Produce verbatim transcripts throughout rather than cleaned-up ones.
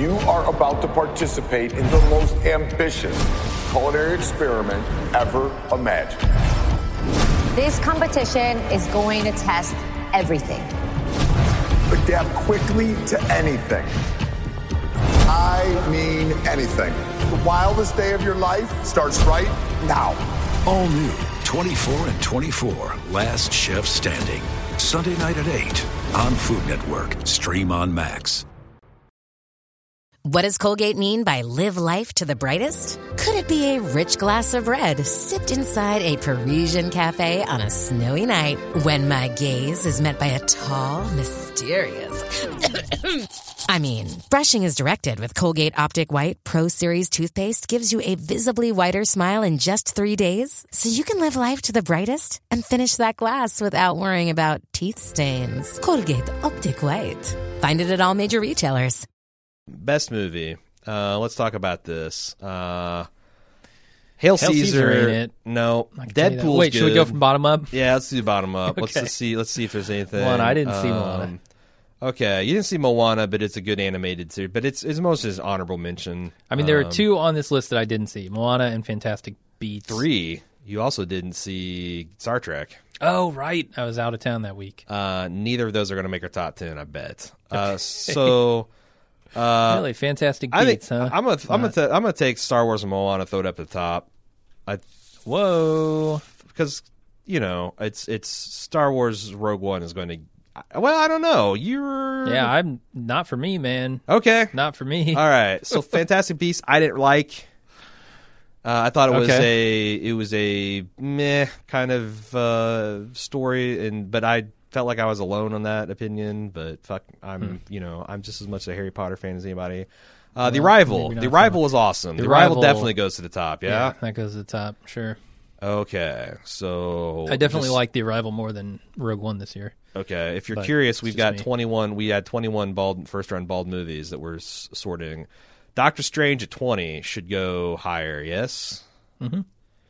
You are about to participate in the most ambitious culinary experiment ever imagined. This competition is going to test everything. Adapt quickly to anything. I mean anything. The wildest day of your life starts right now. All new, twenty-four and twenty-four, Last Chef Standing. Sunday night at eight on Food Network. Stream on Max. What does Colgate mean by live life to the brightest? Could it be a rich glass of red sipped inside a Parisian cafe on a snowy night when my gaze is met by a tall, mysterious... I mean, brushing is directed with Colgate Optic White Pro Series toothpaste gives you a visibly whiter smile in just three days, so you can live life to the brightest and finish that glass without worrying about teeth stains. Colgate Optic White. Find it at all major retailers. Best movie. Uh, let's talk about this. Uh, Hail, Hail Caesar. Caesar ain't it. No. Deadpool's Wait, good. should we go from bottom up? Yeah, let's do bottom up. Okay. Let's, let's see. Let's see if there's anything. Moana, I didn't um, see Moana. Okay, you didn't see Moana, but it's a good animated series. But it's it's most as honorable mention. I mean, there um, are two on this list that I didn't see: Moana and Fantastic Beasts. Three. You also didn't see Star Trek. Oh, right. I was out of town that week. Uh, neither of those are going to make our top ten, I bet. Uh, so. Uh, really, Fantastic I Beasts, think huh? I'm gonna I'm gonna, t- I'm gonna take Star Wars and Moana, throw it up at the top. I whoa, because you know it's it's Star Wars Rogue One is going to. Well, I don't know. You're yeah, I'm not for me, man. Okay, not for me. All right, so Fantastic Beasts, I didn't like. Uh, I thought it was okay. a it was a meh kind of uh, story, and but I. Felt like I was alone on that opinion, but fuck, I'm hmm. you know I'm just as much a Harry Potter fan as anybody. Uh, well, the Arrival, The Arrival was awesome. The, the Arrival, Arrival definitely goes to the top. Yeah? yeah, that goes to the top. Sure. Okay, so I definitely just, like The Arrival more than Rogue One this year. Okay, if you're but curious, we've got me. twenty-one. We had twenty-one bald first round bald movies that we're s- sorting. Doctor Strange at twenty should go higher. Yes. Mm-hmm.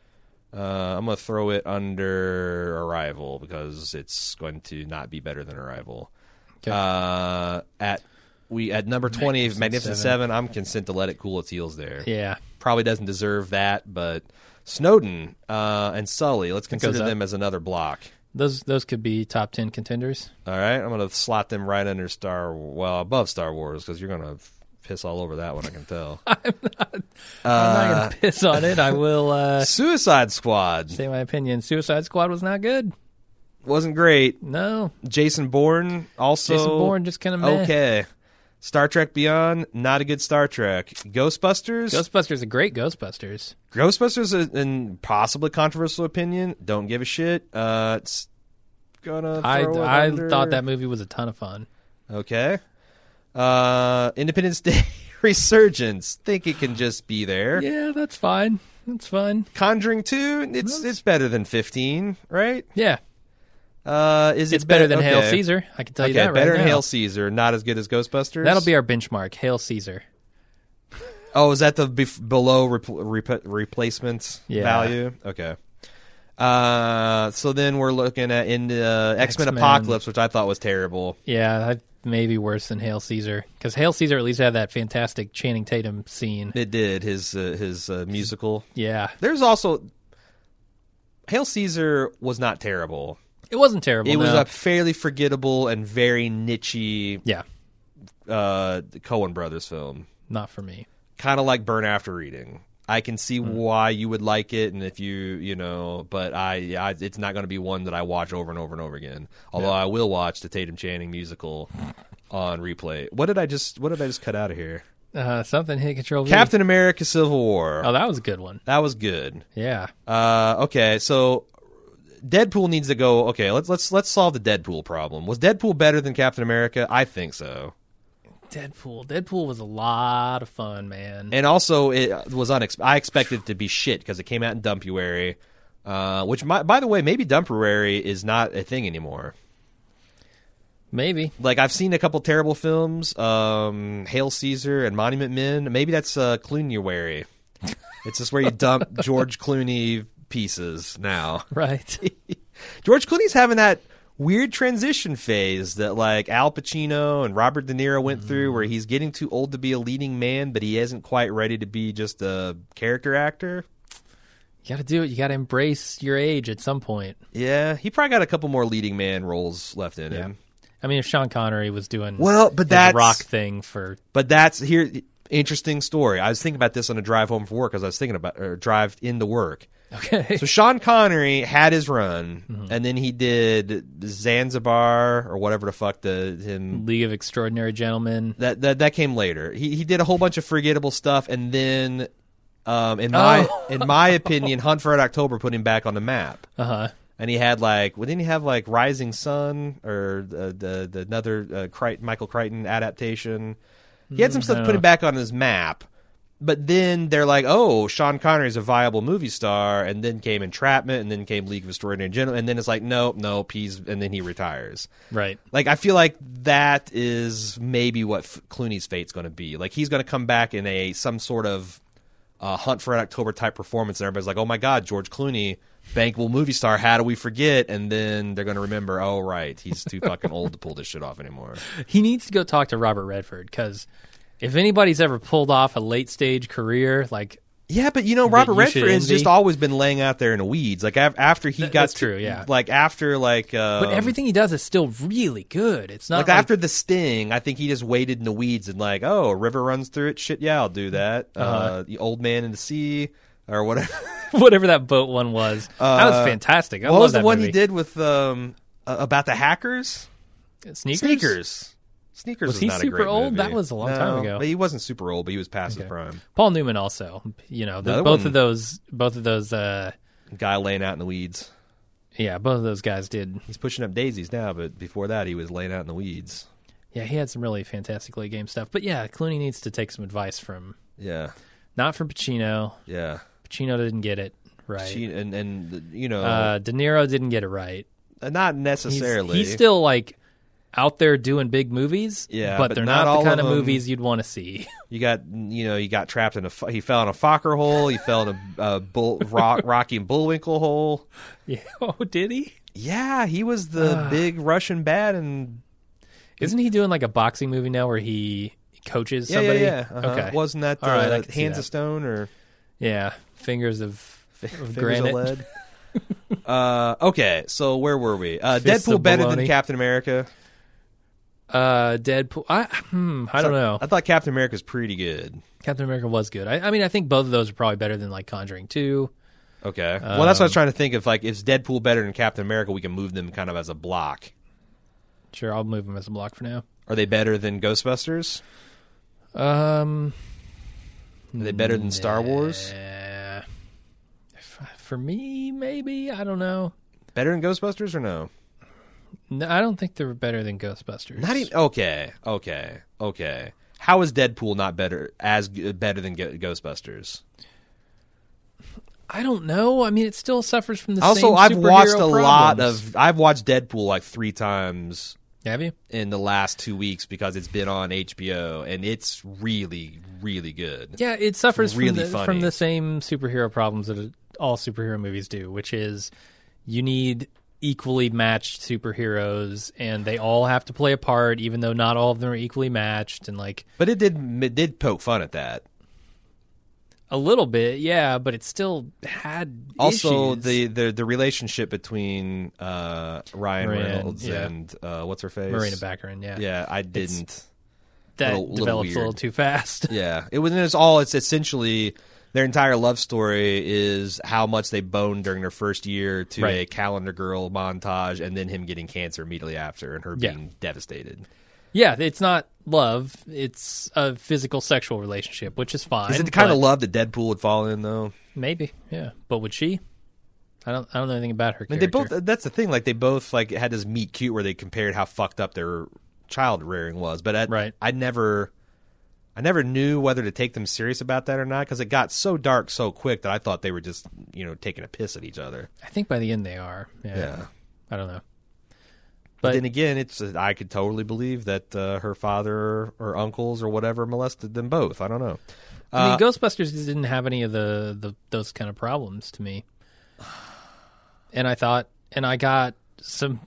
Uh, I'm going to throw it under Arrival because it's going to not be better than Arrival. Okay. Uh, at we at number twenty, Magnificent, Magnificent Seven. Seven, I'm content to let it cool its heels there. Yeah. Probably doesn't deserve that, but Snowden uh, and Sully, let's consider them as another block. Those those could be top ten contenders. All right. I'm going to slot them right under Star well, above Star Wars because you're going to piss all over that one, I can tell. I'm not, uh, I'm not going to piss on it. I will... Uh, Suicide Squad. Say my opinion. Suicide Squad was not good. Wasn't great. No. Jason Bourne, also... Jason Bourne, just kind of meh. Okay. Star Trek Beyond, not a good Star Trek. Ghostbusters? Ghostbusters, a great Ghostbusters. Ghostbusters, in possibly controversial opinion, don't give a shit. Uh, it's gonna throw I, it I under... thought that movie was a ton of fun. Okay. Uh, Independence Day Resurgence. Think it can just be there. Yeah, that's fine. That's fine. Conjuring two. It's that's... it's better than fifteen, right? Yeah. Uh, is it's it better be- than okay. Hail Caesar? I can tell you okay, that. Better right than now. Hail Caesar. Not as good as Ghostbusters. That'll be our benchmark. Hail Caesar. Oh, is that the bef- below rep- rep- replacement yeah. value? Okay. Uh, so then we're looking at in uh, X-Men, X-Men Apocalypse, which I thought was terrible. Yeah. I, Maybe worse than Hail Caesar, because Hail Caesar at least had that fantastic Channing Tatum scene. It did, his uh, his uh, musical. Yeah. There's also... Hail Caesar was not terrible. It wasn't terrible, It no. was a fairly forgettable and very niche-y yeah. uh, Coen Brothers film. Not for me. Kind of like Burn After Reading. I can see mm. why you would like it, and if you, you know, but I, I it's not going to be one that I watch over and over and over again. Although yeah. I will watch the Tatum Channing musical on replay. What did I just, what did I just cut out of here? Uh, something hit Control V. Captain America: Civil War. Oh, that was a good one. That was good. Yeah. Uh, okay, so Deadpool needs to go. Okay, let's let's let's solve the Deadpool problem. Was Deadpool better than Captain America? I think so. Deadpool. Deadpool was a lot of fun, man. And also, it was unexpected. I expected it to be shit because it came out in Dumpuary, uh, which, my, by the way, maybe Dumpuary is not a thing anymore. Maybe. Like, I've seen a couple terrible films, um, Hail Caesar and Monument Men. Maybe that's uh, Clooney-wary. It's just where you dump George Clooney pieces now. Right. George Clooney's having that weird transition phase that like Al Pacino and Robert De Niro went mm. through, where he's getting too old to be a leading man, but he isn't quite ready to be just a character actor. You got to do it. You got to embrace your age at some point. Yeah, he probably got a couple more leading man roles left in yeah. him. I mean, if Sean Connery was doing well, but that's rock thing for, but that's here. Interesting story. I was thinking about this on a drive home from work as I was thinking about or drive into work. Okay. So Sean Connery had his run, mm-hmm. and then he did Zanzibar or whatever the fuck the him League of Extraordinary Gentlemen. That that that came later. He he did a whole bunch of forgettable stuff, and then. Um, in my oh. in my opinion, Hunt for Red October put him back on the map. Uh huh. And he had like, well, didn't he have like Rising Sun or the the, the another uh, Crichton, Michael Crichton adaptation? He had some stuff to put him back on his map. But then they're like, oh, Sean Connery is a viable movie star, and then came Entrapment, and then came League of Extraordinary Gentlemen, and then it's like, nope, nope, he's, and then he retires. Right. Like, I feel like that is maybe what F- Clooney's fate's going to be. Like, he's going to come back in a some sort of Uh, Hunt for Red October type performance, and everybody's like, "Oh my God, George Clooney, bankable movie star. How do we forget?" And then they're going to remember, "Oh right, he's too fucking old to pull this shit off anymore." He needs to go talk to Robert Redford, because if anybody's ever pulled off a late stage career, like yeah, but you know, Robert you Redford has just always been laying out there in the weeds. Like af- after he Th- got that's to, true, yeah. Like after like, um, but everything he does is still really good. It's not like, like after The Sting. I think he just waded in the weeds and like, oh, a river runs through it. Shit, yeah, I'll do that. Uh-huh. Uh, the Old Man in the Sea or whatever. Whatever that boat one was. Uh, that was fantastic. I what love was the that one movie. he did with um uh, about the hackers? Sneakers. Sneakers. Sneakers Was was he not super a great old? movie. That was a long No, time ago. But he wasn't super old, but he was past Okay. his prime. Paul Newman also. You know, the, Another both one. of those. Both of those. Uh, Guy laying out in the weeds. yeah, both of those guys did. He's pushing up daisies now, but before that, he was laying out in the weeds. Yeah, he had some really fantastic late game stuff. But yeah, Clooney needs to take some advice from, Yeah, not from Pacino. yeah. Pacino didn't get it right. She, and and you know, Uh, De Niro didn't get it right. not He's, necessarily. he's still like out there doing big movies. Yeah, but, but they're not not, all the kind of of them- movies you'd want to see. You got, you know, he got trapped in a. He fell in a Fokker hole. He fell in a, a bull, rock, Rocky and Bullwinkle hole. Yeah. Oh, did he? Yeah, he was the big Russian bad, and Isn't he doing like a boxing movie now where he coaches yeah, somebody? yeah, yeah. Uh-huh. Okay. Wasn't that All right, I uh, can see Hands that. of Stone or Yeah, fingers of, of Fingers granite. of Lead? uh, okay, so where were we? Uh, Fists Deadpool of better than baloney. Captain America? Uh, Deadpool. I hmm, I don't know. I thought Captain America's pretty good. Captain America was good. I, I mean, I think both of those are probably better than like Conjuring two. Okay. well, that's what I Um, was trying to think. If like is Deadpool better than Captain America, we can move them kind of as a block. Sure, I'll move them as a block for now. Are they better than Ghostbusters? Um, Are they better than Star Wars? uh, f- for me, maybe. I don't know. Better than Ghostbusters or no? No, I don't think they're better than Ghostbusters. Not even. Okay. Okay. Okay. How is Deadpool not better as better than Go- Ghostbusters? I don't know. I mean, it still suffers from the Also, same I've superhero watched a lot problems. of. I've watched Deadpool like three times Have you? in the last two weeks because it's been on H B O, and it's really, really good. Yeah, it suffers really from the, funny. from the same superhero problems that all superhero movies do, which is you need equally matched superheroes, and they all have to play a part, even though not all of them are equally matched. And like But it did. It did poke fun at that. a little bit, yeah, but it still had Also, issues. the, the the relationship between uh, Ryan Marina, Reynolds yeah. and uh, what's her face, Marina Baccarin, yeah, Yeah, I didn't. that little- little develops weird. a little too fast. Yeah, it was. It's all. It's essentially their entire love story is how much they boned during their first year to Right. a calendar girl montage, and then him getting cancer immediately after, and her Yeah. being devastated. Yeah, it's not love; it's a physical sexual relationship, which is fine. Is it the kind but- of love that Deadpool would fall in, though? Maybe, yeah. But would she? I don't. I don't know anything about her I mean, character. they both. That's the thing. Like they both like had this meet cute where they compared how fucked up their child rearing was. But I, Right. I never, I never knew whether to take them serious about that or not because it got so dark so quick that I thought they were just you know taking a piss at each other. I think by the end they are. Yeah. Yeah. I don't know. But, But then again, it's I could totally believe that uh, her father or uncles or whatever molested them both. I don't know. I mean, Uh, Ghostbusters didn't have any of the, the those kind of problems to me. And I thought, and I got some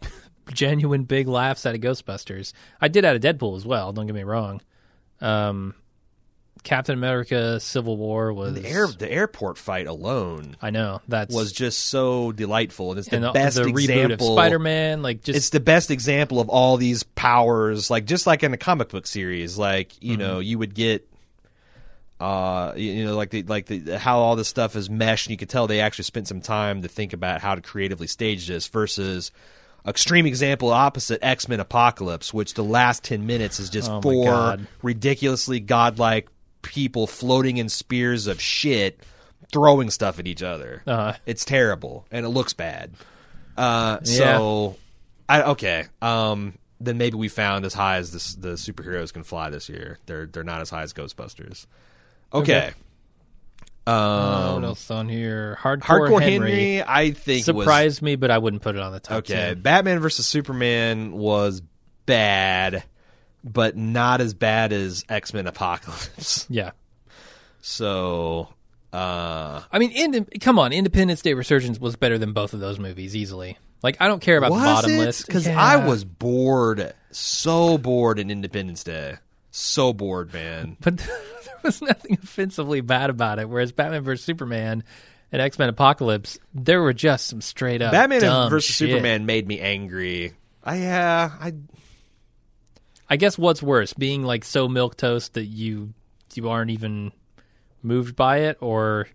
genuine big laughs out of Ghostbusters. I did out of Deadpool as well. Don't get me wrong. Um, Captain America: Civil War was the air the airport fight alone. I know that's was just so delightful, and it's the and best the example reboot of Spider-Man. Like, just it's the best example of all these powers. Like, just like in a comic book series, like you mm-hmm. know, you would get, uh, you know, like the like the how all this stuff is meshed, and you could tell they actually spent some time to think about how to creatively stage this. Versus extreme example opposite X-Men Apocalypse, which the last ten minutes is just oh four God. ridiculously godlike people floating in spears of shit throwing stuff at each other. Uh-huh. It's terrible and it looks bad. Uh, so yeah. I okay. Um, then maybe we found as high as this, the superheroes can fly this year. They're they're not as high as Ghostbusters. Okay. okay. Um, uh, what else on here? Hardcore, Hardcore Henry, Henry, I think surprised was, me, but I wouldn't put it on the top. Okay, ten. Batman versus Superman was bad, but not as bad as X-Men Apocalypse. Yeah. So, uh, I mean, in, come on, Independence Day Resurgence was better than both of those movies easily. Like, I don't care about was the bottom it? list Because yeah. I was bored, so bored in Independence Day, so bored, man. But there was nothing offensively bad about it. Whereas Batman versus Superman and X-Men Apocalypse, there were just some straight up Batman dumb versus shit. Superman made me angry. I yeah, I. I guess what's worse, being like so milquetoast that you you aren't even moved by it, or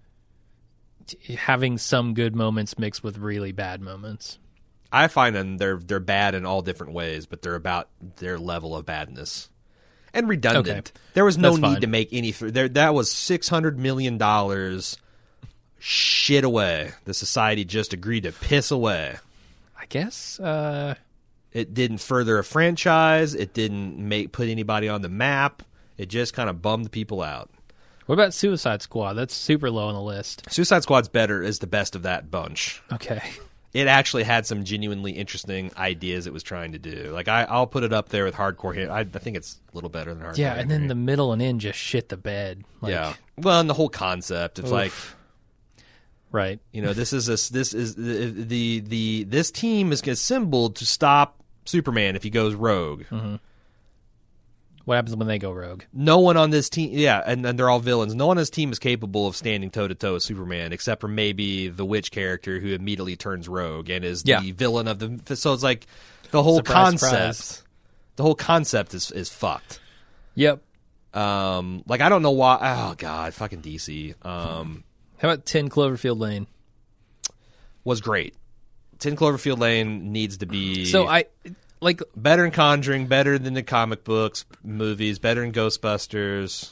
having some good moments mixed with really bad moments. I find them they're they're bad in all different ways, but they're about their level of badness and redundant. Okay. There was no That's need fine. to make any. Th- there that was six hundred million dollars. Shit away. The society just agreed to piss away. I guess. Uh, It didn't further a franchise. It didn't make put anybody on the map. It just kind of bummed people out. what about Suicide Squad? That's super low on the list. Suicide Squad's better is the best of that bunch. Okay. It actually had some genuinely interesting ideas it was trying to do. Like I, I'll put it up there with Hardcore Henry. I, I think it's a little better than Hardcore Yeah, and then Henry. the middle and end just shit the bed. Like, yeah. Well, and the whole concept. It's oof. like, right. you know, this is a, this is the, the the this team is assembled to stop Superman if he goes rogue. Mm-hmm. What happens when they go rogue? No one on this team, yeah, and, and they're all villains. No one on this team is capable of standing toe to toe with Superman, except for maybe the witch character who immediately turns rogue and is Yeah. the villain of the. So it's like the whole Surprise, concept. surprise. The whole concept is is fucked. Yep. Um, like I don't know why. Oh God, fucking D C. Um, How about ten Cloverfield Lane? was great. ten Cloverfield Lane needs to be So I like better than Conjuring, better than the comic books, movies, better than Ghostbusters.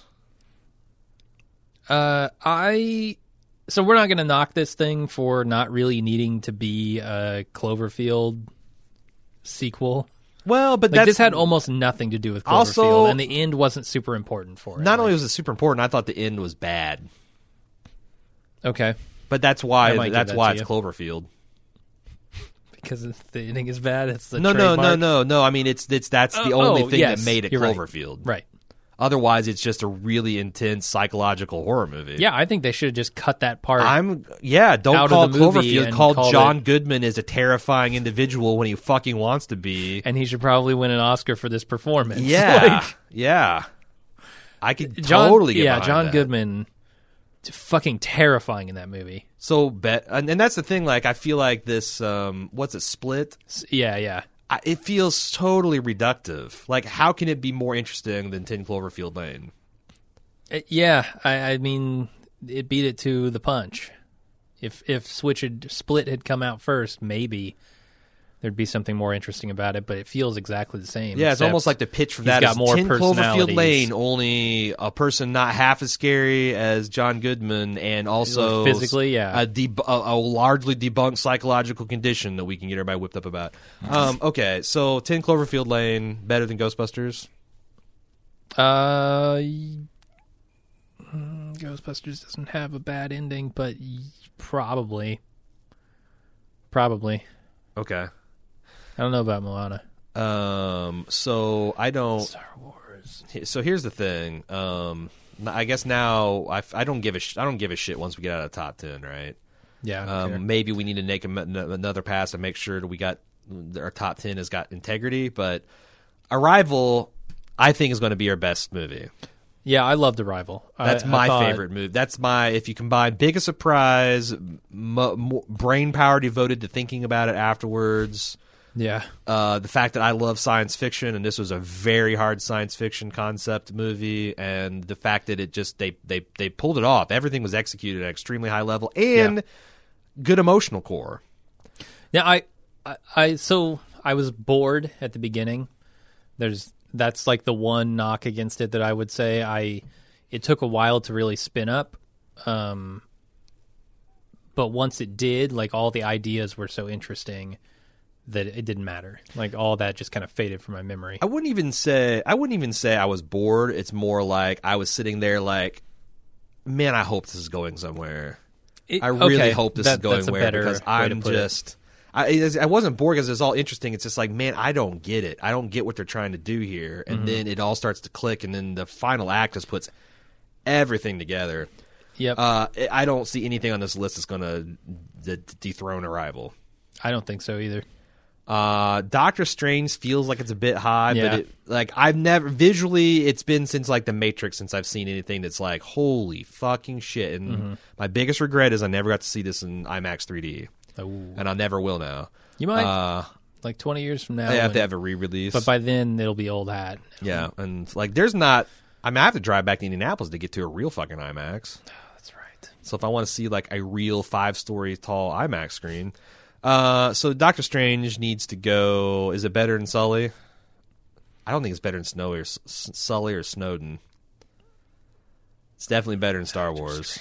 uh I so we're not going to knock this thing for not really needing to be a Cloverfield sequel. Well, but Like that's this had almost nothing to do with Cloverfield, Also- and the end wasn't super important for it. not Like, only was it super important. I thought the end was bad, okay, but that's I why might give that's that why to it's you. Cloverfield. because if the ending is bad. It's the No, no, no, trademark. no, no. I mean, it's it's that's the Oh, only oh, thing yes, that made it you're right. Cloverfield. Right. Otherwise, it's just a really intense psychological horror movie. Yeah, I think they should have just cut that part. I'm yeah. Don't out call of the movie Cloverfield. and Call call John it- Goodman as a terrifying individual when he fucking wants to be. and he should probably win an Oscar for this performance. Yeah, Like, yeah. I could John, totally get yeah, behind John that. Goodman, fucking terrifying in that movie. So bet, and, and that's the thing. Like, I feel like this. Um, what's it? Split. S- Yeah, yeah. I, it feels totally reductive. Like, how can it be more interesting than ten Cloverfield Lane? Uh, yeah, I, I mean, it beat it to the punch. If if Switch had Split had come out first, maybe there'd be something more interesting about it. But it feels exactly the same. Yeah, it's except almost like the pitch for he's that got is more ten Cloverfield personalities. Lane, only a person not half as scary as John Goodman, and also Physically, yeah. a, deb- a, a largely debunked psychological condition that we can get everybody whipped up about. Um, okay, so ten Cloverfield Lane better than Ghostbusters. Uh, y- mm, Ghostbusters doesn't have a bad ending, but y- probably, probably. Okay. I don't know about Moana. Um. So I don't. Star Wars. So here's the thing. Um. I guess now I, I don't give a sh- I don't give a shit once we get out of the top ten, right? Yeah. I don't care. Um, maybe we need to make a, another pass and make sure that we got our top ten has got integrity, but Arrival, I think, is going to be our best movie. Yeah, I loved Arrival. That's I, my I thought, favorite movie. That's my, if you combine biggest surprise, m- m- brain power devoted to thinking about it afterwards, Yeah. uh, the fact that I love science fiction, and this was a very hard science fiction concept movie, and the fact that it just, they, they, they pulled it off. Everything was executed at an extremely high level, and Yeah. good emotional core. Yeah, I, I, I, so I was bored at the beginning. There's, that's like the one knock against it that I would say. I, it took a while to really spin up. Um, but once it did, like all the ideas were so interesting that it didn't matter. Like all that just kind of faded from my memory. I wouldn't even say, I wouldn't even say I was bored. It's more like I was sitting there like, man, I hope this is going somewhere. It- I really okay, hope this that- is going that's a where better because way to I'm put it. just I I wasn't bored because it's all interesting. It's just like, man, I don't get it. I don't get what they're trying to do here. And Mm-hmm. then it all starts to click, and then the final act just puts everything together. Yep. Uh, I don't see anything on this list that's going to de- dethrone Arrival. I don't think so either. Uh, Doctor Strange feels like it's a bit high, Yeah. but it, like I've never visually, it's been since like The Matrix since I've seen anything that's like holy fucking shit. And Mm-hmm. my biggest regret is I never got to see this in IMAX three D, Ooh. and I never will now. You might, Uh, like twenty years from now. I have when- to have a re-release, but by then it'll be old hat. yeah, and like there's not. I mean, I have to drive back to Indianapolis to get to a real fucking IMAX. That's right. So if I want to see like a real five-story tall IMAX screen, uh, so Doctor Strange needs to go. Is it better than Sully? I don't think it's better than Snowy or S- S- Sully or Snowden. It's definitely better than Star Wars.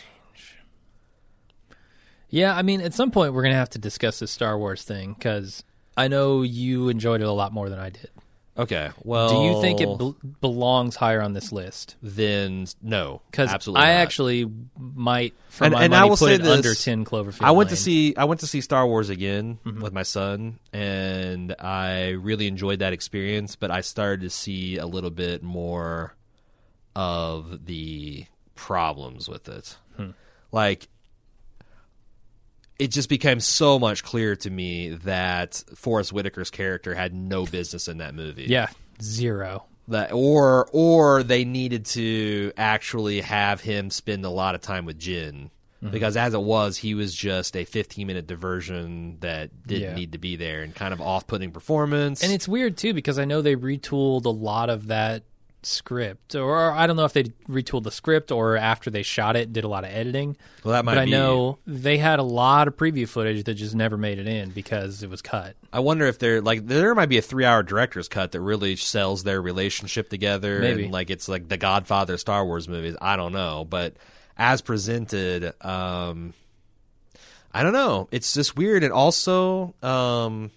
Yeah, I mean, at some point we're gonna have to discuss this Star Wars thing because I know you enjoyed it a lot more than I did. Okay, well, Do you think it be- belongs higher on this list? then no? Because Absolutely I not. actually might, for And- my and money, I will put say it this, under ten Cloverfield I went to Lane. see I went to see Star Wars again Mm-hmm. with my son, and I really enjoyed that experience. But I started to see a little bit more of the problems with it. Hmm. Like, it just became so much clearer to me that Forrest Whitaker's character had no business in that movie. Yeah, zero. That or or they needed to actually have him spend a lot of time with Jin. Mm-hmm. Because as it was, he was just a fifteen-minute diversion that didn't Yeah. need to be there, and kind of off-putting performance. And it's weird too because I know they retooled a lot of that script, or I don't know if they retooled the script or after they shot it did a lot of editing. Well, that might but I be- know they had a lot of preview footage that just never made it in because it was cut. I wonder if there like there might be a three-hour director's cut that really sells their relationship together, Maybe. and like it's like the Godfather of Star Wars movies. I don't know, but as presented, um, I don't know. It's just weird, and also, um,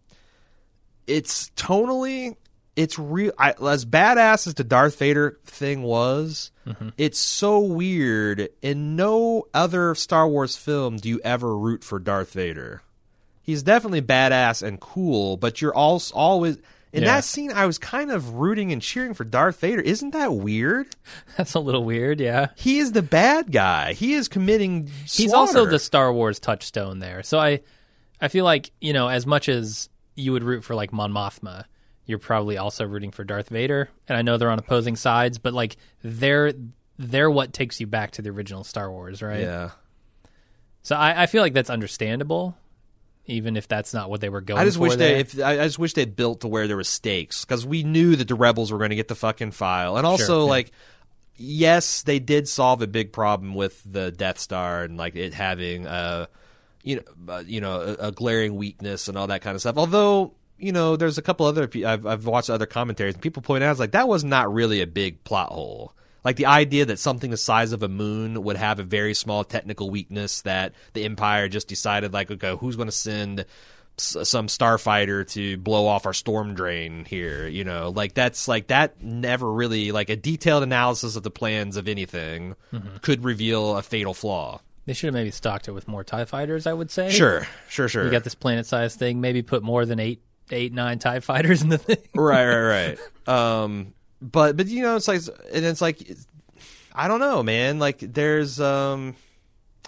it's tonally, it's real. I, as badass as the Darth Vader thing was, Mm-hmm. it's so weird. In no other Star Wars film do you ever root for Darth Vader. He's definitely badass and cool, but you're also always in Yeah. that scene. I was kind of rooting and cheering for Darth Vader. Isn't that weird? That's a little weird, yeah. He is the bad guy. He is committing. He's slaughter. also the Star Wars touchstone there. So I I feel like, you know, as much as you would root for like Mon Mothma, you're probably also rooting for Darth Vader. And I know they're on opposing sides, but like they're they're what takes you back to the original Star Wars, right? Yeah. So I, I feel like that's understandable, even if that's not what they were going for. I just wish there. they. If, I I just wish they built to where there was stakes, because we knew that the rebels were going to get the fucking file, and also Sure, yeah. like, yes, they did solve a big problem with the Death Star and like it having a, you know, uh, you know, a, a glaring weakness and all that kind of stuff. Although, you know, there's a couple other. pe- I've I've watched other commentaries and people point out it's like that was not really a big plot hole. Like the idea that something the size of a moon would have a very small technical weakness that the Empire just decided, like, okay, who's going to send s- some starfighter to blow off our storm drain here? You know, like that's like that never really like a detailed analysis of the plans of anything could reveal a fatal flaw. They should have maybe stocked it with more TIE fighters, I would say. Sure, sure, sure. You got this planet-sized thing. Maybe put more than eight, eight, nine TIE fighters in the thing. right, right, right. Um, but but you know, it's like, and it's like, I don't know, man. Like there's um,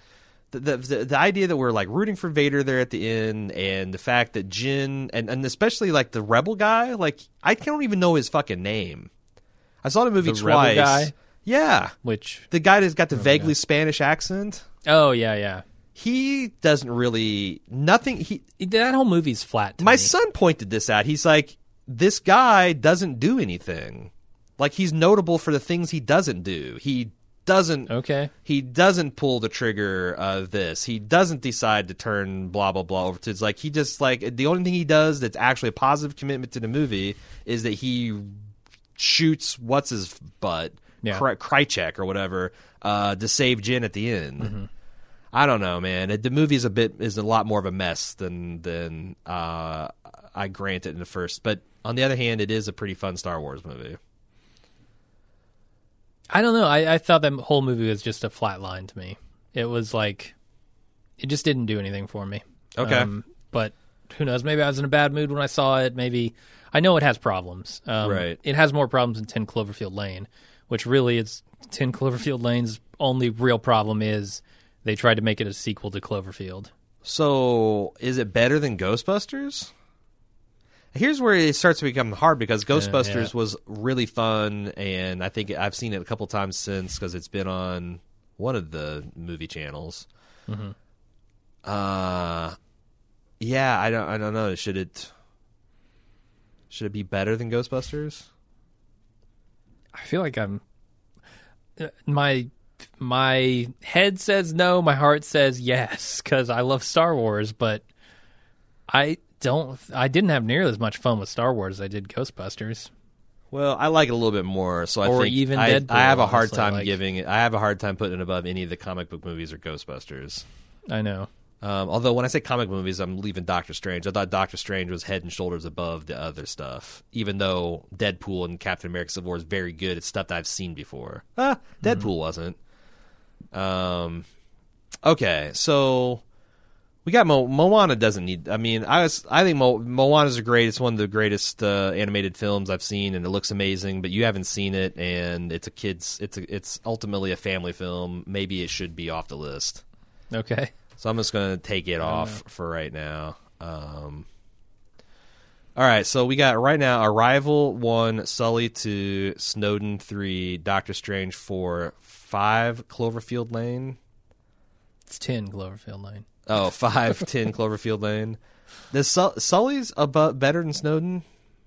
The, the the idea that we're like rooting for Vader there at the end, and the fact that Jyn and, and especially like the rebel guy, like I don't even know his fucking name. I saw the movie The twice. rebel guy? Yeah, Which the guy that's got the vaguely guy? Spanish accent. oh yeah, yeah. He doesn't really nothing. He That whole movie's flat. To my me. son pointed this out. He's like, this guy doesn't do anything. Like he's notable for the things he doesn't do. He doesn't Okay. he doesn't pull the trigger of this. He doesn't decide to turn blah blah blah over to it's like he just like the only thing he does that's actually a positive commitment to the movie is that he shoots what's his butt Yeah. Kry- Krychek or whatever uh, to save Jyn at the end. Mm-hmm. I don't know, man. It, the movie is a bit is a lot more of a mess than than uh, I grant it in the first. But on the other hand, it is a pretty fun Star Wars movie. I don't know. I, I thought that whole movie was just a flat line to me. It was like, it just didn't do anything for me. Okay. Um, but who knows? Maybe I was in a bad mood when I saw it. Maybe I know it has problems. Um, Right. It has more problems than ten Cloverfield Lane, which really it's ten Cloverfield Lane's only real problem is they tried to make it a sequel to Cloverfield. So, is it better than Ghostbusters? Here's where it starts to become hard because Ghostbusters yeah. was really fun, and I think I've seen it a couple times since because it's been on one of the movie channels. Mm-hmm. Uh, yeah, I don't, I don't know. Should it, should it be better than Ghostbusters? I feel like I'm my my head says no, my heart says yes because I love Star Wars, but I don't. I didn't have nearly as much fun with Star Wars as I did Ghostbusters. Well, I like it a little bit more, so I Or think even I, Deadpool, I have a hard honestly, time like- giving it. I have a hard time putting it above any of the comic book movies or Ghostbusters. I know. Um, although when I say comic movies, I'm leaving Doctor Strange. I thought Doctor Strange was head and shoulders above the other stuff, even though Deadpool and Captain America Civil War is very good. It's stuff that I've seen before. Ah, Deadpool Mm-hmm. wasn't. Um, okay, so we got Mo- Moana. Doesn't need. I mean, I was. I think Mo- Moana's a great. It's one of the greatest uh, animated films I've seen, and it looks amazing. But you haven't seen it, and it's a kids. It's a, It's ultimately a family film. Maybe it should be off the list. Okay. So I'm just going to take it off for right now. Um, all right, so we got right now Arrival one, Sully two, Snowden three, Doctor Strange four, five, Cloverfield Lane. It's ten Cloverfield Lane. Oh, five, ten, Cloverfield Lane. Is Su- Sully's about better than Snowden?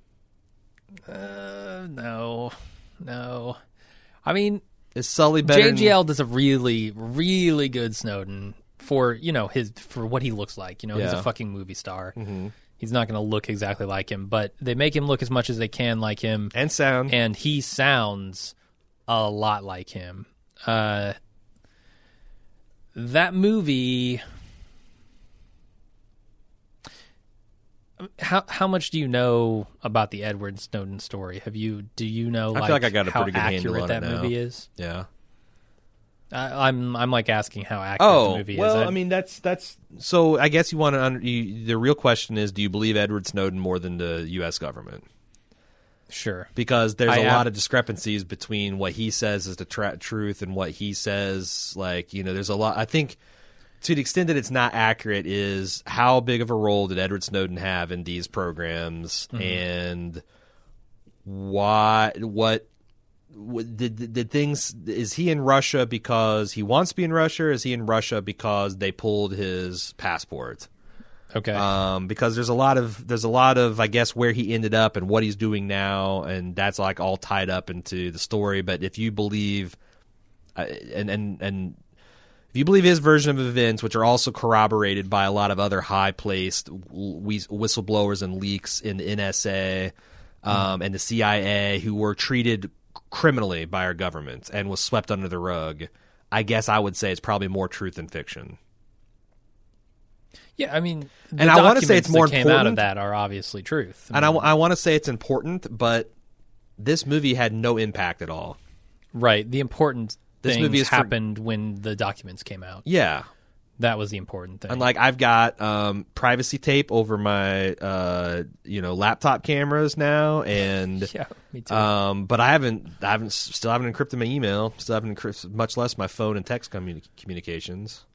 Uh, no, no. I mean, Is Sully better? J G L does a really, really good Snowden for you know his for what he looks like. You know, he's Yeah. a fucking movie star. Mm-hmm. He's not going to look exactly like him, but they make him look as much as they can like him, and sound. and he sounds a lot like him. Uh, that movie. How how much do you know about the Edward Snowden story? Have you do you know? I feel like, like I got a how pretty good handle accurate on that it now. movie is? Yeah. I, I'm I'm like asking how accurate Oh, the movie well, is. I mean, that's that's. So I guess you want to. Under, you, the real question is, do you believe Edward Snowden more than the U S government? sure. Because there's I a am- lot of discrepancies between what he says is the tra- truth and what he says. Like, you know, there's a lot. I think to the extent that it's not accurate is how big of a role did Edward Snowden have in these programs, Mm-hmm. and why? What? what did, did things? Is he in Russia because he wants to be in Russia? Or is he in Russia because they pulled his passport? Okay. Um, because there's a lot of there's a lot of I guess where he ended up and what he's doing now, and that's like all tied up into the story. But if you believe, uh, and and and if you believe his version of events, which are also corroborated by a lot of other high placed whistleblowers and leaks in the N S A um, and the C I A who were treated criminally by our government and was swept under the rug, I guess I would say it's probably more truth than fiction. yeah, I mean, the And I wanna say documents it's more that came out of important- that are obviously truth. And I, I want to say it's important, but this movie had no impact at all. right. The important This things movie is for- happened when the documents came out. Yeah. That was the important thing. And like I've got um, privacy tape over my uh, you know laptop cameras now, and yeah, me too. um, but I haven't I haven't still haven't encrypted my email, still haven't encrypted, much less my phone and text communi- communications.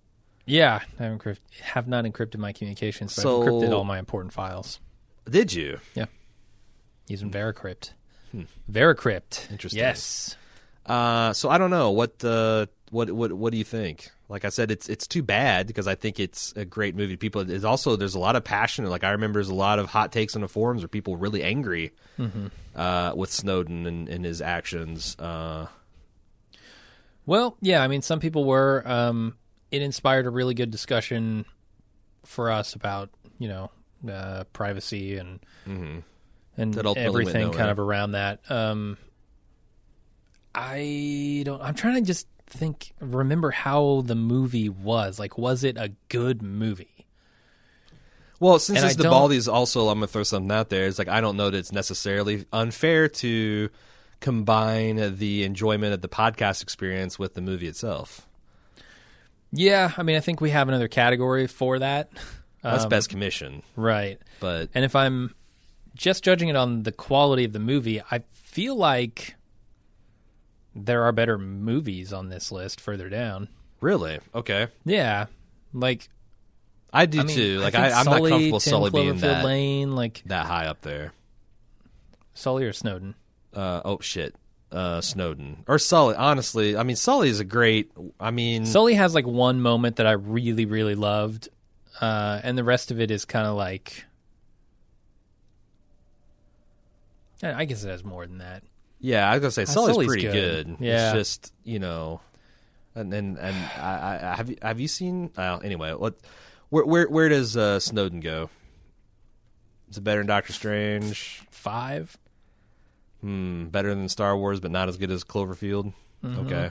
Yeah, I have, encrypt- have not encrypted my communications, but So- I've encrypted all my important files. Did you? Yeah. Using Veracrypt. Hmm. Veracrypt. Interesting. Yes. Uh, so I don't know what uh, what what what do you think? Like I said, it's it's too bad because I think it's a great movie. People, it's also there's a lot of passion. Like I remember, there's a lot of hot takes on the forums where people were really angry Mm-hmm. uh, with Snowden and, and his actions. Uh, Well, yeah, I mean, some people were. Um, it inspired a really good discussion for us about, you know, uh, privacy and Mhm. and That ultimately went everything kind nowhere. of around that. Um, I don't. I'm trying to just think, remember how the movie was. Like, was it a good movie? Well, since And it's I the don't- Baldies, also I'm gonna throw something out there. It's like I don't know that it's necessarily unfair to combine the enjoyment of the podcast experience with the movie itself. Yeah, I mean, I think we have another category for that. That's Um, best commission, right? but And if I'm just judging it on the quality of the movie, I feel like there are better movies on this list further down. really, okay, Yeah, like I do I mean, too. Like I I think I'm not Sully, comfortable ten Sully being Cloverfield that Lane, like that high up there. Sully or Snowden. Uh, oh shit, uh, Snowden or Sully. Honestly, I mean Sully is a great. I mean, Sully has like one moment that I really, really loved, uh, and the rest of it is kind of like. I I guess it has more than that. yeah, I was gonna say Uh, Sully's, Sully's pretty good. good. Yeah. It's just you know, and and and I, I have you have you seen? Uh, anyway, what where where where does uh, Snowden go? Is it better than Doctor Strange? Five. Hmm, better than Star Wars, but not as good as Cloverfield. Mm-hmm. Okay.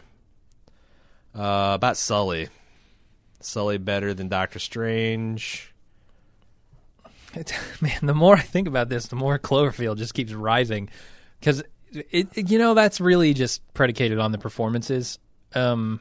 Uh, about Sully. Sully better than Doctor Strange. It, man, the more I think about this, the more Cloverfield just keeps rising, because it, it- you know, that's really just predicated on the performances. Um,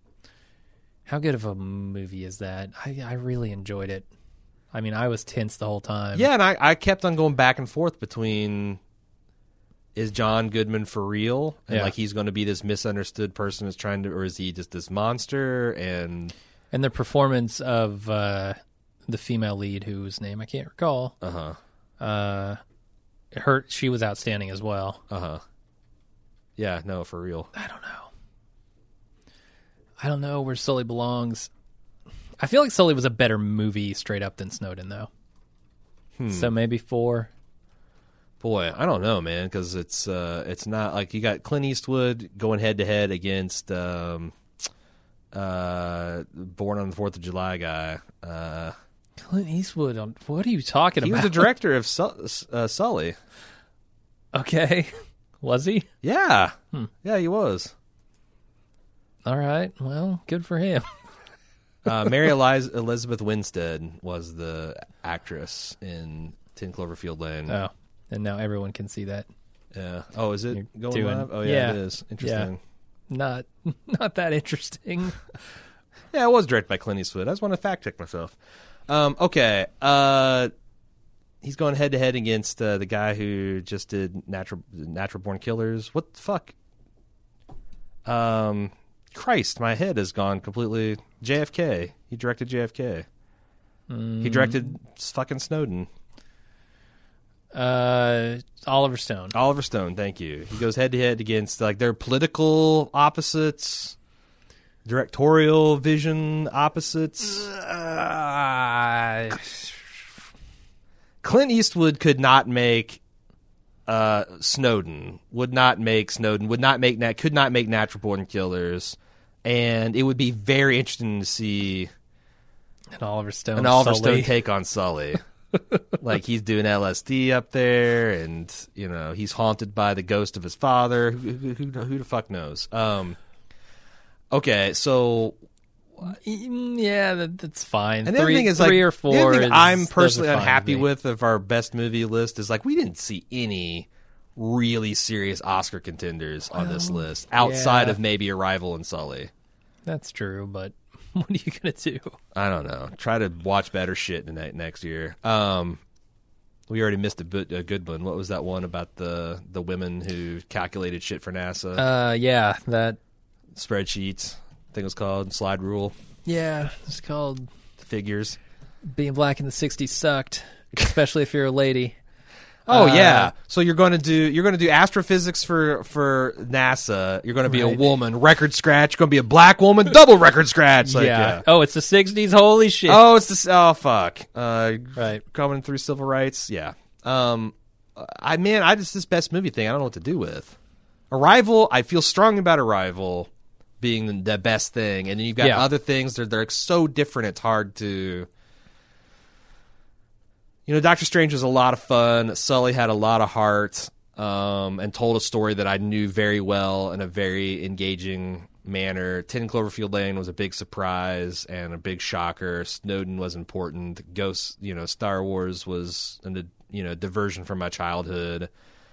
how good of a movie is that? I, I really enjoyed it. I mean, I was tense the whole time. Yeah, and I, I kept on going back and forth between is John Goodman for real? And Yeah. like he's going to be this misunderstood person who's trying to, or is he just this monster? And and the performance of uh, the female lead, whose name I can't recall. uh huh, Uh, her she was outstanding as well. uh huh. Yeah, no, for real. I don't know. I don't know where Sully belongs. I feel like Sully was a better movie straight up than Snowden, though. Hmm. So maybe four. Boy, I don't know, man, because it's uh, it's not like you got Clint Eastwood going head to head against um, uh, Born on the Fourth of July guy. Uh, Clint Eastwood. On, what are you talking he about? was the director of Su- uh, Sully. Okay. Was he? Yeah, Hmm. yeah, he was. All right. Well, good for him. Uh, Mary Eliz- Elizabeth Winstead was the actress in Ten Cloverfield Lane. Oh, and now everyone can see that. Yeah. Oh, is it You're going doing- live? Oh, yeah, yeah. it is. Interesting. Not, not that interesting. Yeah, it was directed by Clint Eastwood. I just want to fact check myself. Um, okay. Uh, he's going head to head against uh, the guy who just did Natural Natural Born Killers. What the fuck? Um, Christ, my head has gone completely. J F K. He directed J F K. He directed fucking Snowden. Uh, Oliver Stone. Oliver Stone, thank you. He goes head to head against like their political opposites, directorial vision opposites. Uh, Clint Eastwood could not make uh, Snowden. Would not make Snowden. Would not make Nat. Could not make Natural Born Killers. And it would be very interesting to see and Oliver Stone. an Oliver Sully. Stone take on Sully. Like he's doing L S D up there, and you know he's haunted by the ghost of his father. Who, who, who, who the fuck knows? Um, okay, so Mm, Yeah, that, that's fine. and the other three, thing is three like or four. the other thing is- I'm those personally are fine unhappy me. with of our best movie list is like we didn't see any really serious Oscar contenders on this list outside yeah. of maybe Arrival and Sully. That's true, but what are you gonna do? I don't know. Try to watch better shit in that next year. Um, we already missed a, bit, a good one. What was that one about the the women who calculated shit for NASA? Uh, yeah, that Spreadsheets, I think it was called Slide Rule. Yeah, it's called Figures. Being Black in the sixties Sucked, especially if you're a lady. Oh Uh, yeah. So you're going to do you're going to do astrophysics for for NASA. You're going to be Right. a woman, record scratch. You're going to be a black woman, double record scratch. Like, yeah. yeah. Oh, it's the sixties. Holy shit. Oh, it's this. Oh fuck. Uh, Right. Coming through civil rights. Yeah. Um, I man, I just this best movie thing. I don't know what to do with. Arrival. I feel strong about Arrival being the best thing, and then you've got Yeah. other things that they're so different. It's hard to. You know, Doctor Strange was a lot of fun. Sully had a lot of heart, um, and told a story that I knew very well in a very engaging manner. Ten Cloverfield Lane was a big surprise and a big shocker. Snowden was important. Ghost, you know, Star Wars was a you know diversion from my childhood.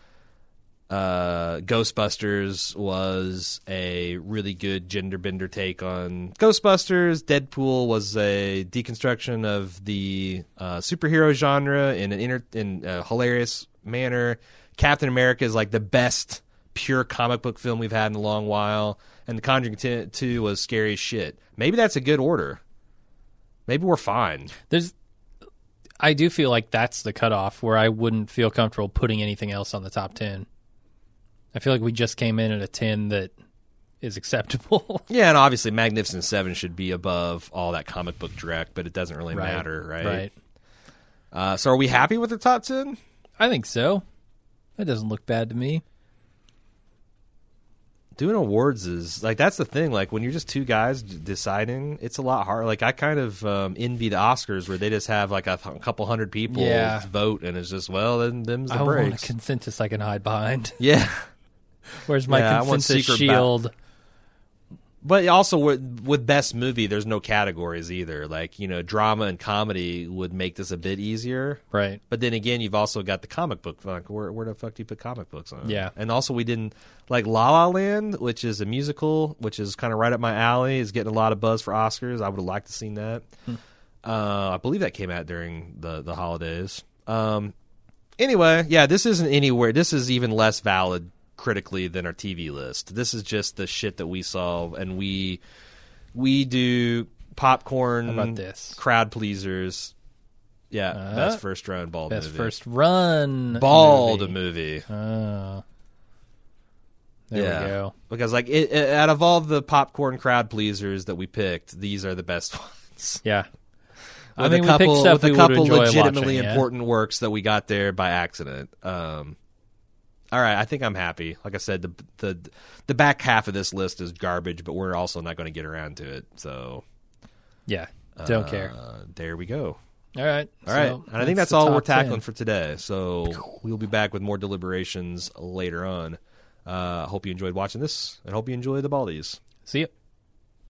Uh, Ghostbusters was a really good gender bender take on Ghostbusters. Deadpool was a deconstruction of the uh, superhero genre in an inter- in a hilarious manner. Captain America is like the best pure comic book film we've had in a long while. And The Conjuring two was scary as shit. Maybe that's a good order. Maybe we're fine. There's, I do feel like that's the cutoff where I wouldn't feel comfortable putting anything else on the top ten. I feel like we just came in at a ten that is acceptable. Yeah, and obviously Magnificent Seven should be above all that comic book dreck, but it doesn't really Right, matter, right? Right. Uh, so are we happy with the top ten? I think so. That doesn't look bad to me. Doing awards is like that's the thing. Like when you're just two guys d- deciding, it's a lot harder. Like I kind of um, envy the Oscars where they just have like a, th- couple hundred people Yeah. vote, and it's just well, then them's the I want a breaks. consensus I can hide behind. Yeah, Where's my Yeah, I want consensus secret shield? but also with, with best movie, there's no categories either. Like you know, drama and comedy would make this a bit easier. Right. But then again, you've also got the comic book. Like, where, where the fuck do you put comic books on? Yeah. And also, we didn't like La La Land, which is a musical, which is kind of right up my alley. Is getting a lot of buzz for Oscars. I would have liked to seen that. Hmm. Uh, I believe that came out during the the holidays. Um, anyway, yeah, this isn't anywhere. This is even less valid critically than our T V list. This is just the shit that we saw, and we we do popcorn. How about this? Crowd pleasers. Yeah, Uh, best first run bald Best movie. first run. bald movie. movie. Oh. There yeah. we go. Because like it, it, out of all the popcorn crowd pleasers that we picked, these are the best ones. Yeah. With I mean, a we couple, picked stuff with a we would couple enjoy legitimately watching, yeah. important works that we got there by accident. Um, all right, I think I'm happy. Like I said, the the the back half of this list is garbage, but we're also not going to get around to it. So Yeah. Don't uh, care. There we go. All right. All right, so and I think that's the all we're top tackling ten. for today. So we'll be back with more deliberations later on. Uh, hope you enjoyed watching this, and hope you enjoy the Baldies. See ya.